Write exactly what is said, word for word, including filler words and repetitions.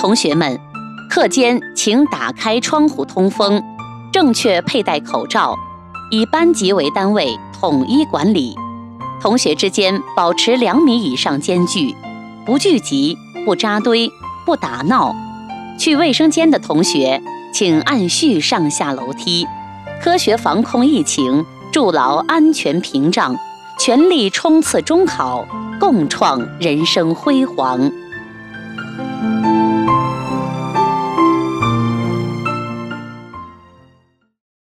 同学们，课间请打开窗户通风，正确佩戴口罩，以班级为单位统一管理。同学之间保持两米以上间距，不聚集，不扎堆，不打闹。去卫生间的同学，请按序上下楼梯。科学防控疫情，筑牢安全屏障，全力冲刺中考，共创人生辉煌。